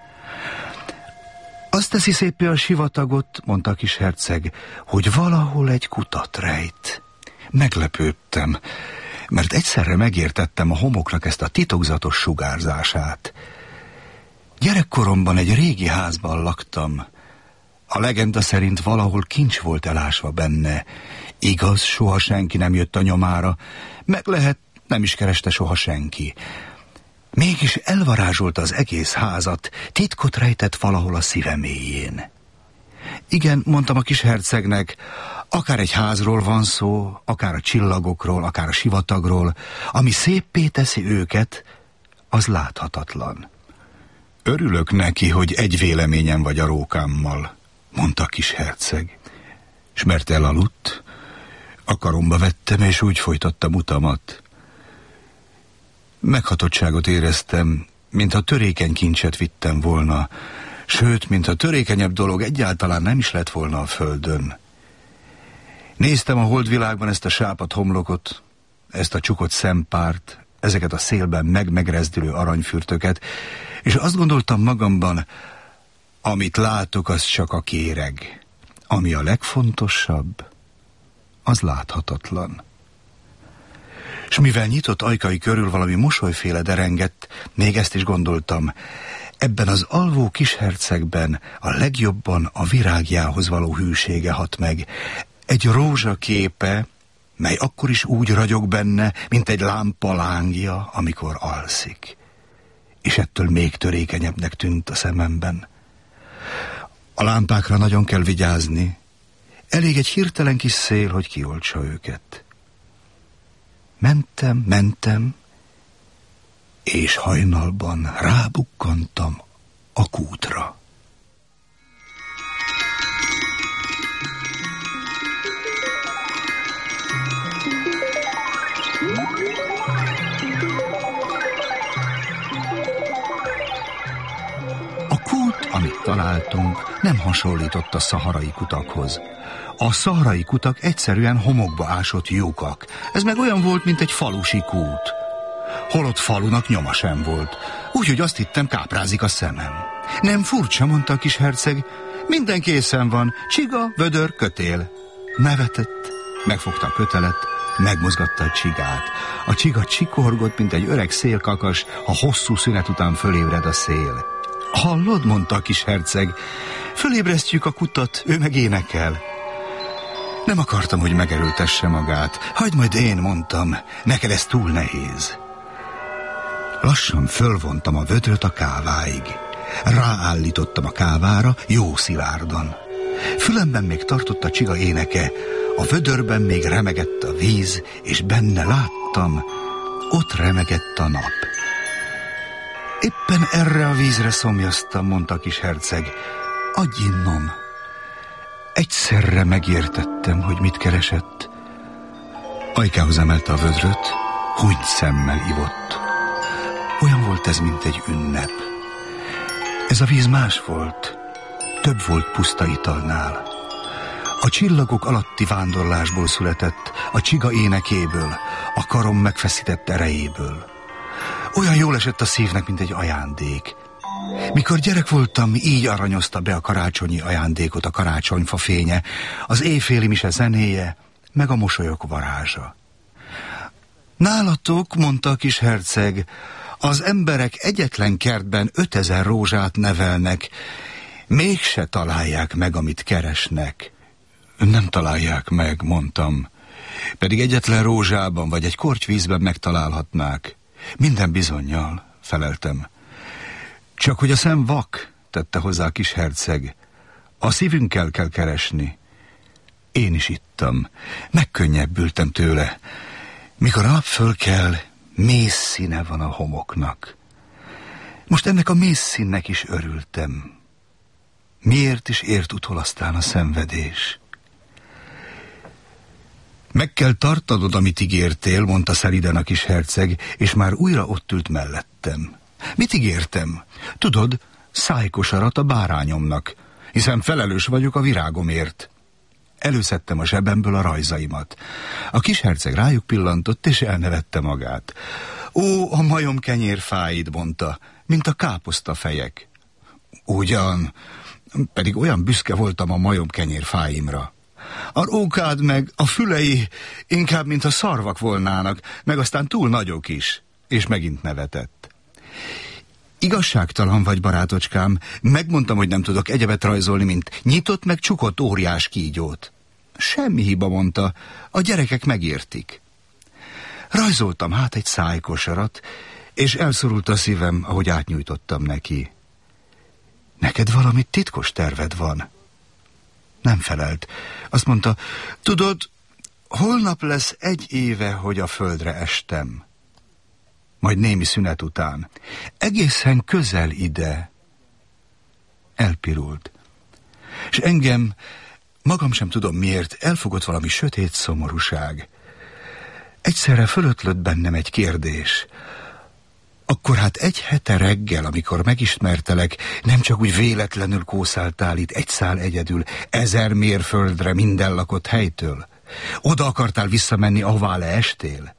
Azt teszi széppé a sivatagot, mondta a kis herceg, hogy valahol egy kutat rejt. Meglepődtem, mert egyszerre megértettem a homoknak ezt a titokzatos sugárzását. Gyerekkoromban egy régi házban laktam. A legenda szerint valahol kincs volt elásva benne. Igaz, soha senki nem jött a nyomára, meg lehet, nem is kereste soha senki. Mégis elvarázsolta az egész házat, titkot rejtett valahol a szíve mélyén. Igen, mondtam a kis hercegnek, akár egy házról van szó, akár a csillagokról, akár a sivatagról, ami széppé teszi őket, az láthatatlan. Örülök neki, hogy egy véleményen vagy a rókámmal, mondta a kis herceg. S mert elaludt, a karomba vettem, és úgy folytattam utamat. Meghatottságot éreztem, mintha törékeny kincset vittem volna, sőt, mintha törékenyebb dolog egyáltalán nem is lett volna a földön. Néztem a holdvilágban ezt a sápadt homlokot, ezt a csukott szempárt, ezeket a szélben meg-megrezdülő aranyfürtöket, és azt gondoltam magamban, amit látok, az csak a kéreg. Ami a legfontosabb, az láthatatlan. S mivel nyitott ajkai körül valami mosolyféle derengett, még ezt is gondoltam, ebben az alvó kis hercegben a legjobban a virágjához való hűsége hat meg. Egy rózsa képe, mely akkor is úgy ragyog benne, mint egy lámpa lángja, amikor alszik. És ettől még törékenyebbnek tűnt a szememben. A lámpákra nagyon kell vigyázni. Elég egy hirtelen kis szél, hogy kioltsa őket. Mentem, mentem, és hajnalban rábukkantam a kútra. A kút, amit találtunk, nem hasonlított a szaharai kutakhoz. A szaharai kutak egyszerűen homokba ásott lyukak. Ez meg olyan volt, mint egy falusi kút. Holott falunak nyoma sem volt. Úgyhogy azt hittem, káprázik a szemem. Nem furcsa, mondta a kis herceg. Minden készen van. Csiga, vödör, kötél. Nevetett, megfogta a kötelet, megmozgatta a csigát. A csiga csikorgott, mint egy öreg szélkakas, a hosszú szünet után fölébred a szél. Hallod, mondta a kis herceg, fölébresztjük a kutat, ő meg énekel. Nem akartam, hogy megerőltesse magát. Hagyd majd én, mondtam, neked ez túl nehéz. Lassan fölvontam a vödröt a káváig. Ráállítottam a kávára, jó szilárdan. Fülemben még tartott a csiga éneke, a vödörben még remegett a víz, és benne láttam, ott remegett a nap. Éppen erre a vízre szomjaztam, mondta a kis herceg. Adj innom. Egyszerre megértettem, hogy mit keresett. Ajkához emelte a vödröt, húnyt szemmel ivott. Olyan volt ez, mint egy ünnep. Ez a víz más volt, több volt puszta italnál. A csillagok alatti vándorlásból született, a csiga énekéből, a karom megfeszített erejéből. Olyan jól esett a szívnek, mint egy ajándék. Mikor gyerek voltam, így aranyozta be a karácsonyi ajándékot a karácsonyfa fénye, az éjféli mise zenéje, meg a mosolyok varázsa. Nálatok, mondta a kis herceg, az emberek egyetlen kertben ötezer rózsát nevelnek, mégse találják meg, amit keresnek. Nem találják meg, mondtam, pedig egyetlen rózsában vagy egy kortyvízben megtalálhatnák. Minden bizonnyal, feleltem. Csak hogy a szem vak, tette hozzá a kis herceg. A szívünkkel kell keresni. Én is ittam. Megkönnyebbültem tőle. Mikor a nap fölkel, mész színe van a homoknak. Most ennek a mész színnek is örültem. Miért is ért utol aztán a szenvedés? Meg kell tartanod, amit ígértél, mondta szeliden a kis herceg, és már újra ott ült mellettem. Mit ígértem? Tudod, szájkosarat a bárányomnak, hiszen felelős vagyok a virágomért. Előszedtem a zsebemből a rajzaimat. A kis herceg rájuk pillantott, és elnevette magát. Ó, a majom kenyérfáid, mondta, mint a káposztafejek. Ugyan, pedig olyan büszke voltam a majom kenyérfáimra. A rókád meg a fülei inkább, mint a szarvak volnának, meg aztán túl nagyok is. És megint nevetett. Igazságtalan vagy, barátocskám, megmondtam, hogy nem tudok egyebet rajzolni, mint nyitott meg csukott óriás kígyót. Semmi hiba, mondta, a gyerekek megértik. Rajzoltam hát egy szájkosarat, és elszorult a szívem, ahogy átnyújtottam neki. Neked valami titkos terved van? Nem felelt. Azt mondta, tudod, holnap lesz egy éve, hogy a földre estem. Majd némi szünet után. Egészen közel ide. Elpirult. És engem, magam sem tudom miért, elfogott valami sötét szomorúság. Egyszerre fölötlött bennem egy kérdés. Akkor hát egy hete reggel, amikor megismertelek, nem csak úgy véletlenül kószáltál itt egy szál egyedül, ezer mérföldre minden lakott helytől? Oda akartál visszamenni, ahová leestél?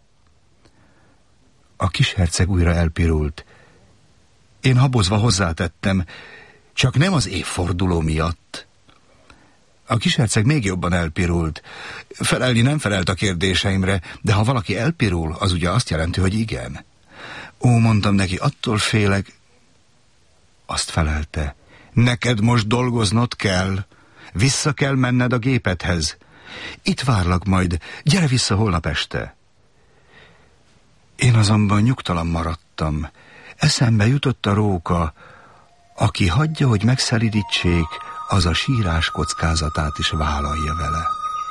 A kis herceg újra elpirult. Én habozva hozzátettem, csak nem az évforduló miatt. A kis herceg még jobban elpirult. Felelni nem felelt a kérdéseimre, de ha valaki elpirul, az ugye azt jelenti, hogy igen. Ó, mondtam neki, attól félek. Azt felelte. Neked most dolgoznod kell. Vissza kell menned a gépedhez. Itt várlak majd. Gyere vissza holnap este. Én azonban nyugtalan maradtam. Eszembe jutott a róka. Aki hagyja, hogy megszelidítsék, az a sírás kockázatát is vállalja vele.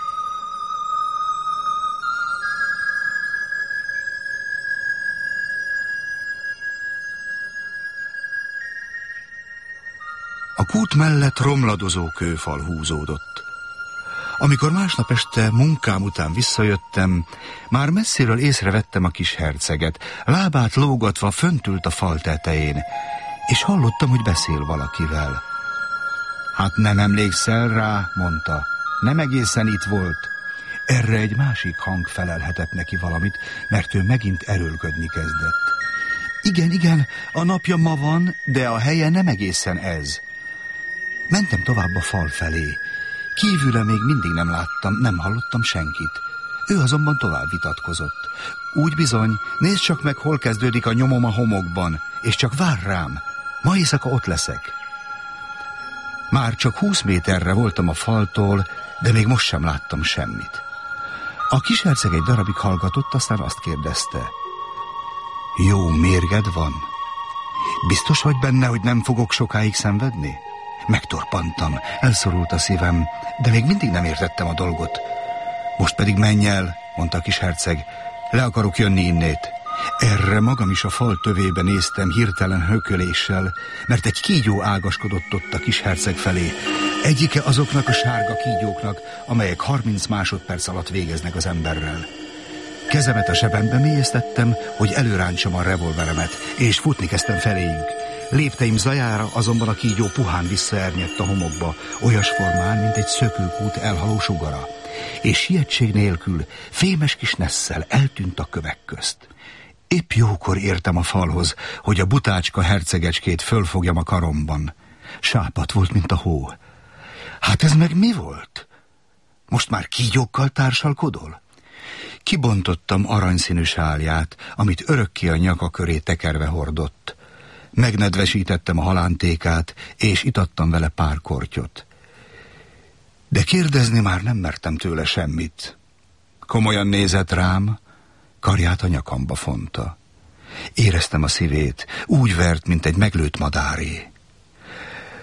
A kút mellett romladozó kőfal húzódott. Amikor másnap este munkám után visszajöttem, már messziről észrevettem a kis herceget, lábát lógatva fönt ült a fal tetején, és hallottam, hogy beszél valakivel. Hát nem emlékszel rá, mondta, nem egészen itt volt. Erre egy másik hang felelhetett neki valamit, mert ő megint erőlködni kezdett. Igen, igen, a napja ma van, de a helye nem egészen ez. Mentem tovább a fal felé. Kívülre még mindig nem láttam, nem hallottam senkit. Ő azonban tovább vitatkozott. Úgy bizony, nézd csak meg, hol kezdődik a nyomom a homokban, és csak vár rám, ma éjszaka ott leszek. Már csak húsz méterre voltam a faltól, de még most sem láttam semmit. A kis herceg egy darabig hallgatott, aztán azt kérdezte. Jó mérged van? Biztos vagy benne, hogy nem fogok sokáig szenvedni? Megtorpantam, elszorult a szívem, de még mindig nem értettem a dolgot. Most pedig menj el, mondta a kis herceg, le akarok jönni innét. Erre magam is a fal tövébe néztem hirtelen hököléssel, mert egy kígyó ágaskodott ott a kis herceg felé. Egyike azoknak a sárga kígyóknak, amelyek harminc másodperc alatt végeznek az emberrel. Kezemet a zsebembe mélyeztettem, hogy előrántsam a revolveremet, és futni kezdtem feléjük. Lépteim zajára azonban a kígyó puhán visszaernyett a homokba, olyas formán, mint egy szökőkút elhaló sugara. És sietség nélkül, fémes kis nesszel eltűnt a kövek közt. Épp jókor értem a falhoz, hogy a butácska hercegecskét fölfogjam a karomban. Sápadt volt, mint a hó. Hát ez meg mi volt? Most már kígyókkal társalkodol? Kibontottam aranyszínű sálját, amit örökké a nyaka köré tekerve hordott. Megnedvesítettem a halántékát, és itattam vele pár kortyot. De kérdezni már nem mertem tőle semmit. Komolyan nézett rám, karját a nyakamba fonta. Éreztem a szívét, úgy vert, mint egy meglőtt madáré.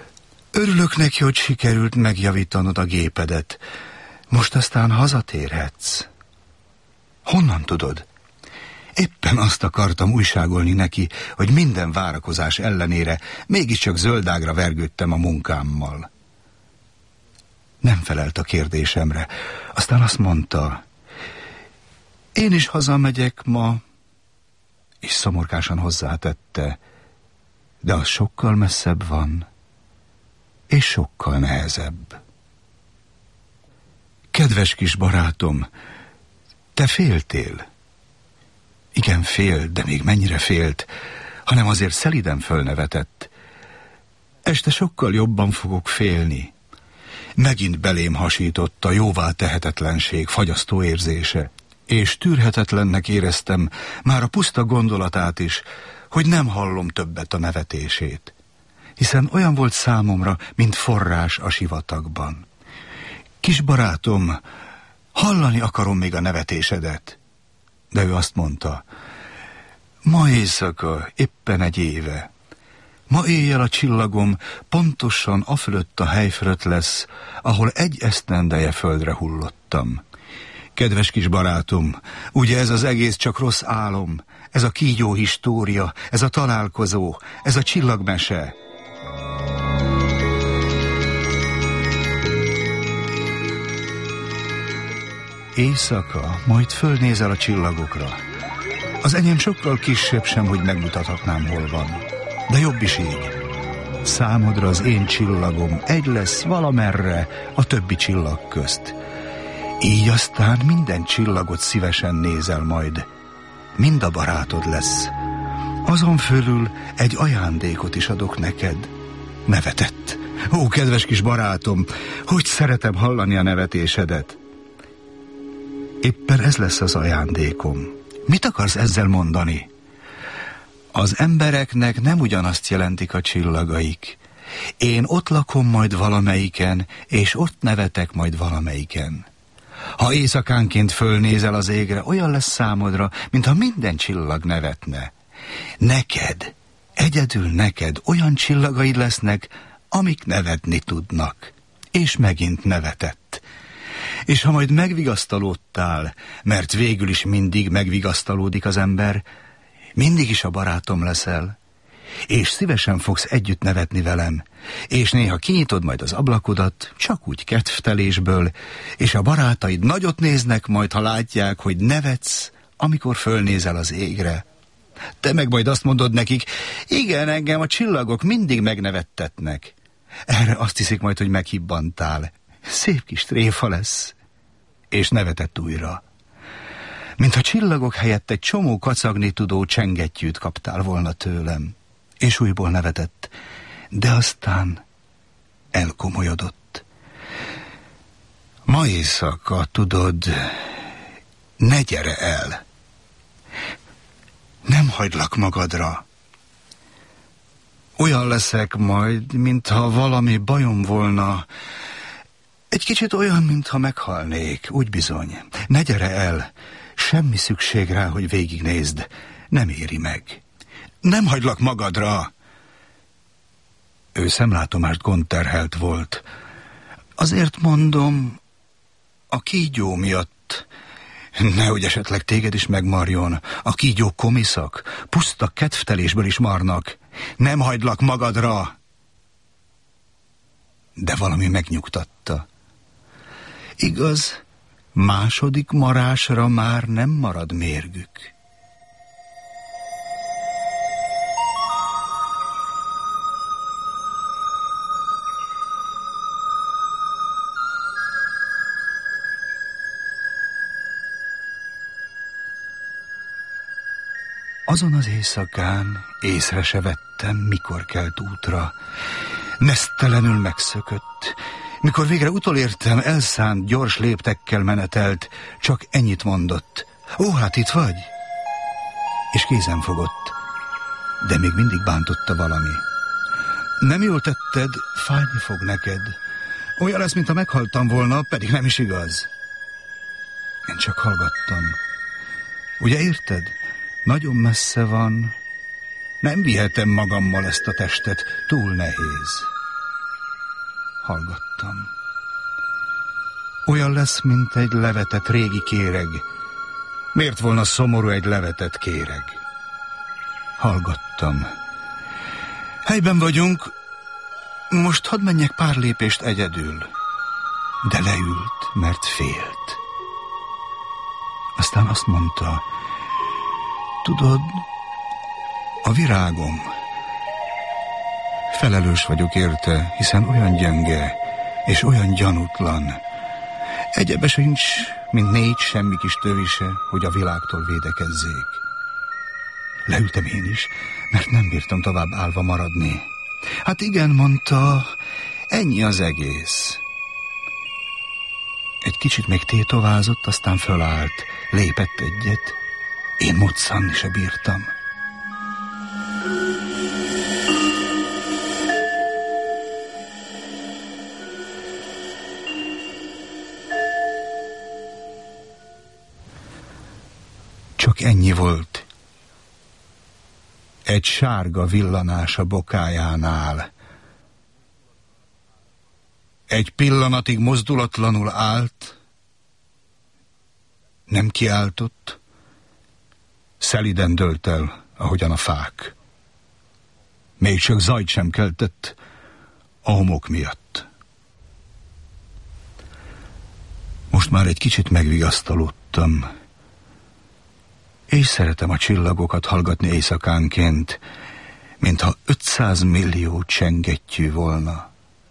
Örülök neki, hogy sikerült megjavítanod a gépedet. Most aztán hazatérhetsz. Honnan tudod? Éppen azt akartam újságolni neki, hogy minden várakozás ellenére mégiscsak zöldágra vergődtem a munkámmal. Nem felelt a kérdésemre. Aztán azt mondta, én is hazamegyek ma, és szomorkásan hozzátette, de az sokkal messzebb van, és sokkal nehezebb. Kedves kis barátom, te féltél. Igen, fél, de még mennyire félt, hanem azért szeliden fölnevetett. Este sokkal jobban fogok félni. Megint belém hasított a jóvá tehetetlenség fagyasztó érzése, és tűrhetetlennek éreztem már a puszta gondolatát is, hogy nem hallom többet a nevetését, hiszen olyan volt számomra, mint forrás a sivatagban. Kis barátom, hallani akarom még a nevetésedet. De ő azt mondta, ma éjszaka, éppen egy éve, ma éjjel a csillagom pontosan afölött a hely fölött lesz, ahol egy esztendeje földre hullottam. Kedves kis barátom, ugye ez az egész csak rossz álom, ez a kígyó história, ez a találkozó, ez a csillagmese. Éjszaka, majd fölnézel a csillagokra. Az enyém sokkal kisebb sem, hogy megmutathatnám, hol van. De jobb is így. Számodra az én csillagom egy lesz valamerre a többi csillag közt. Így aztán minden csillagot szívesen nézel majd. Mind a barátod lesz. Azon fölül egy ajándékot is adok neked. Nevetett. Ó, kedves kis barátom, hogy szeretem hallani a nevetésedet. Éppen ez lesz az ajándékom. Mit akarsz ezzel mondani? Az embereknek nem ugyanazt jelentik a csillagaik. Én ott lakom majd valamelyiken, és ott nevetek majd valamelyiken. Ha éjszakánként fölnézel az égre, olyan lesz számodra, mintha minden csillag nevetne. Neked, egyedül neked olyan csillagaid lesznek, amik nevetni tudnak. És megint nevetett. És ha majd megvigasztalódtál, mert végül is mindig megvigasztalódik az ember, mindig is a barátom leszel, és szívesen fogsz együtt nevetni velem, és néha kinyitod majd az ablakodat, csak úgy kedvtelésből, és a barátaid nagyot néznek majd, ha látják, hogy nevetsz, amikor fölnézel az égre. Te meg majd azt mondod nekik, igen, engem a csillagok mindig megnevettetnek. Erre azt hiszik majd, hogy meghibbantál. Szép kis tréfa lesz. És nevetett újra. Mintha csillagok helyett egy csomó kacagni tudó csengettyűt kaptál volna tőlem. És újból nevetett. De aztán elkomolyodott. Ma éjszaka, tudod, ne gyere el. Nem hagylak magadra. Olyan leszek majd, mintha valami bajom volna. Egy kicsit olyan, mintha meghalnék, úgy bizony. Ne gyere el, semmi szükség rá, hogy végignézd. Nem éri meg. Nem hagylak magadra. Ő szemlátomást gondterhelt volt. Azért mondom, a kígyó miatt, nehogy esetleg téged is megmarjon. A kígyó komiszak, puszta kedvtelésből is marnak. Nem hagylak magadra. De valami megnyugtatta. Igaz, második marásra már nem marad mérgük. Azon az éjszakán észre se vettem, mikor kelt útra. Nesztelenül megszökött. Mikor végre utolértem, elszánt, gyors léptekkel menetelt, csak ennyit mondott. Ó, hát itt vagy? És kézen fogott, de még mindig bántotta valami. Nem jól tetted, fájni fog neked. Olyan lesz, mintha meghaltam volna, pedig nem is igaz. Én csak hallgattam. Ugye érted? Nagyon messze van. Nem vihetem magammal ezt a testet, túl nehéz. hallgattam. Olyan lesz, mint egy levetett régi kéreg. Miért volna szomorú egy levetett kéreg? Hallgattam. Helyben vagyunk, most hadd menjek pár lépést egyedül. De leült, mert félt. Aztán azt mondta, tudod, a virágom, felelős vagyok érte, hiszen olyan gyenge és olyan gyanútlan. Egyebe sincs, mint négy semmi kis tövise, hogy a világtól védekezzék. Leültem én is, mert nem bírtam tovább állva maradni. Hát igen, mondta, ennyi az egész. Egy kicsit még tétovázott, aztán fölállt, lépett egyet. Én moccanni se bírtam. Csak ennyi volt. Egy sárga villanás a bokájánál. Egy pillanatig mozdulatlanul állt, nem kiáltott, szeliden dőlt el, ahogyan a fák. Még csak zajt sem keltett a homok miatt. Most már egy kicsit megvigasztalódtam, és szeretem a csillagokat hallgatni éjszakánként, mintha ötszáz millió csengettyű volna.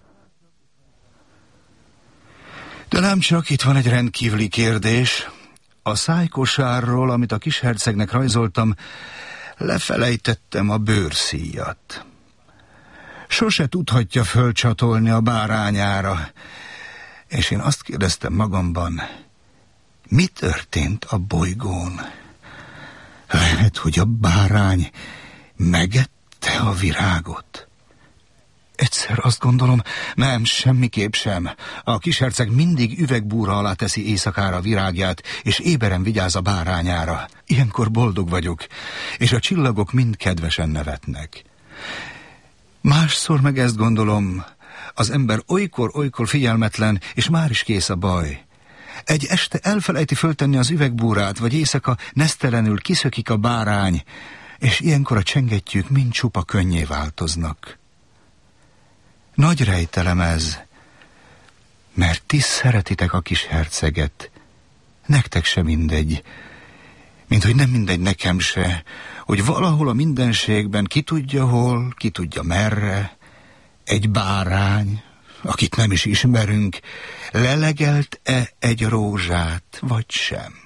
De nem csak, itt van egy rendkívüli kérdés. A szájkosárról, amit a kishercegnek rajzoltam, lefelejtettem a bőrszíjat. Sose tudhatja fölcsatolni a bárányára, és én azt kérdeztem magamban, mi történt a bolygón? Lehet, hogy a bárány megette a virágot? Egyszer azt gondolom, nem, semmiképp sem. A kisherceg mindig üvegbúra alá teszi éjszakára a virágját, és éberen vigyáz a bárányára. Ilyenkor boldog vagyok, és a csillagok mind kedvesen nevetnek. Másszor meg ezt gondolom, az ember olykor-olykor figyelmetlen, és már is kész a baj. Egy este elfelejti föltenni az üvegbúrát, vagy éjszaka nesztelenül kiszökik a bárány, és ilyenkor a csengettyűk mind csupa könnyé változnak. Nagy rejtelem ez, mert ti szeretitek a kis herceget. Nektek se mindegy, mint hogy nem mindegy nekem se, hogy valahol a mindenségben ki tudja hol, ki tudja merre, egy bárány, akit nem is ismerünk, lelegelt-e egy rózsát, vagy sem.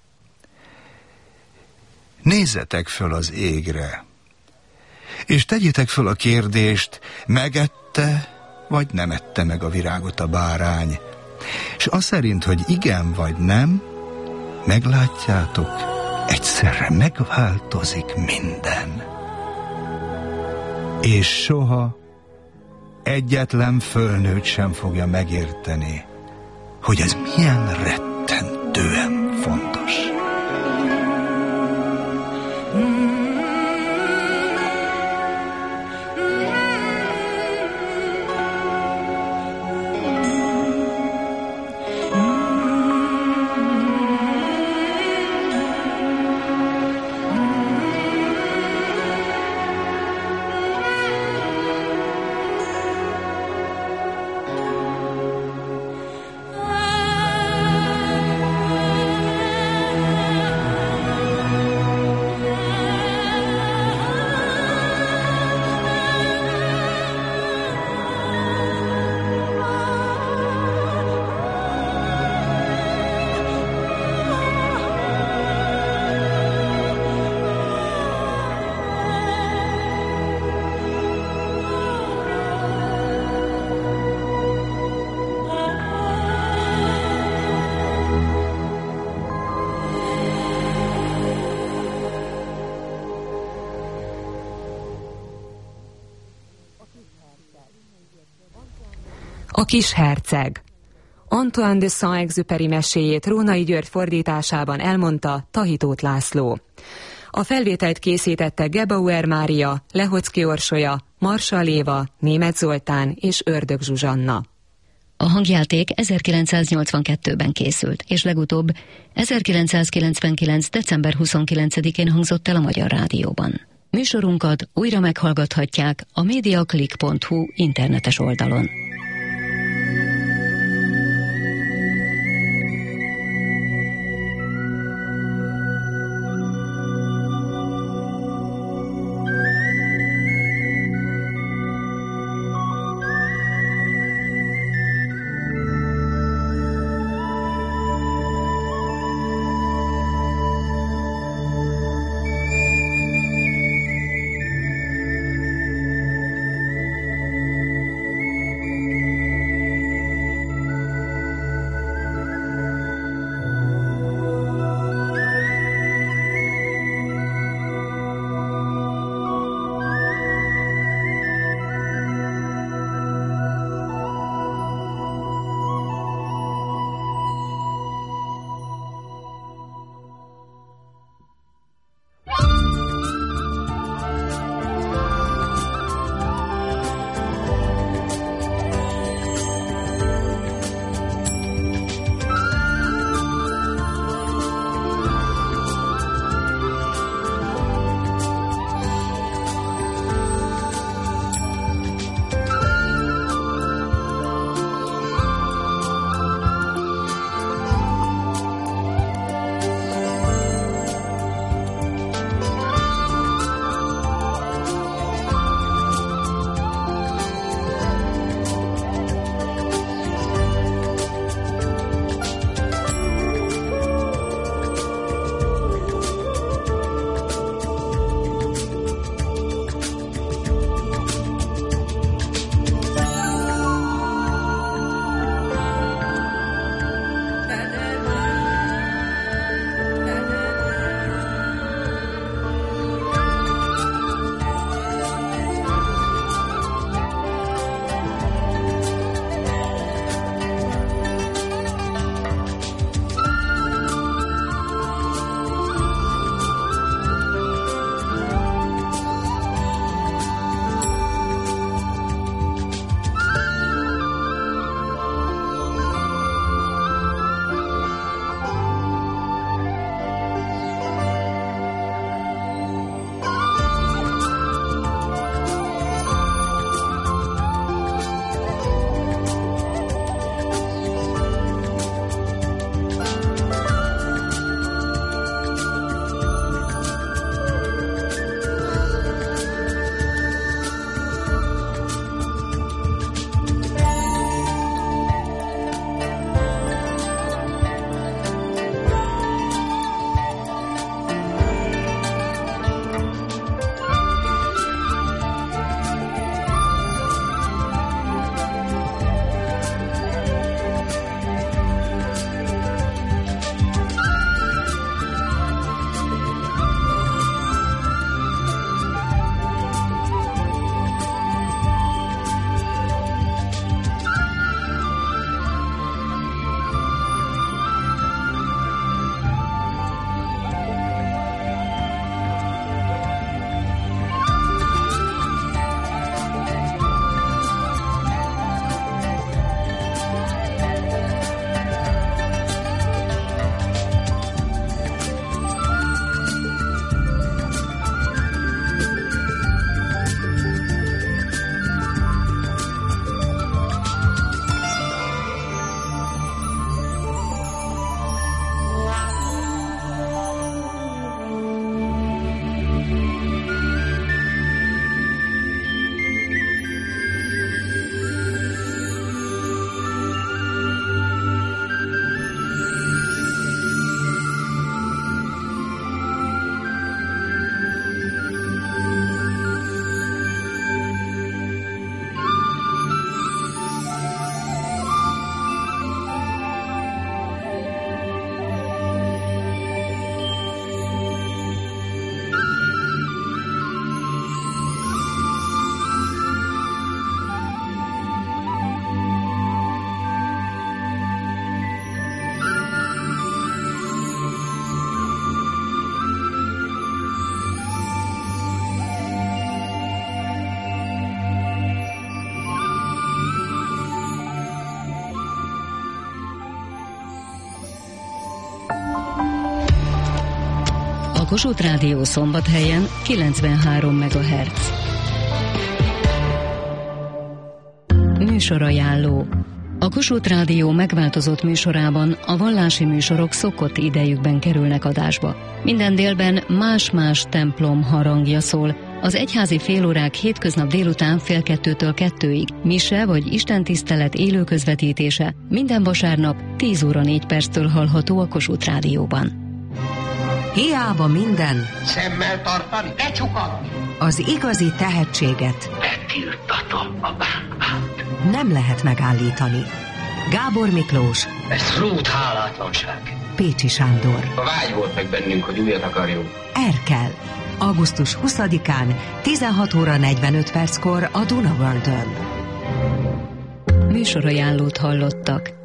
Nézzetek föl az égre, és tegyétek föl a kérdést, megette, vagy nem ette meg a virágot a bárány. És az szerint, hogy igen vagy nem, meglátjátok, egyszerre megváltozik minden. És soha egyetlen fölnőtt sem fogja megérteni, hogy ez milyen rettentően fontos. A kis herceg. Antoine de Saint-Exupéry meséjét Rónai György fordításában elmondta Tahitót László. A felvételt készítette Gebauer Mária, Lehocki Orsolya, Marsalléva, Németh Zoltán és Ördög Zsuzsanna. A hangjáték ezerkilencszáznyolcvankettőben készült, és legutóbb ezerkilencszázkilencvenkilenc. december huszonkilencedikén hangzott el a Magyar Rádióban. Műsorunkat újra meghallgathatják a mediaclick pont hu internetes oldalon. Kossuth Rádió Szombathelyen kilencvenhárom megahertz. Műsorajánló. A Kossuth Rádió megváltozott műsorában a vallási műsorok szokott idejükben kerülnek adásba. Minden délben más-más templom harangja szól. Az egyházi félórák hétköznap délután fél kettőtől kettőig, mise vagy istentisztelet élő közvetítése minden vasárnap tíz óra négy perctől hallható a Kossuth Rádióban. Hiába minden, szemmel tartani, becsukatni. Az igazi tehetséget betiltatom a bánkát. Nem lehet megállítani. Gábor Miklós, Ez rút hálátlanság. Pécsi Sándor. A vágy volt meg bennünk, hogy újat akarjunk. Erkel. augusztus huszadikán tizenhat óra negyvenöt perckor a Duna Worldön. Műsorajánlót hallottak.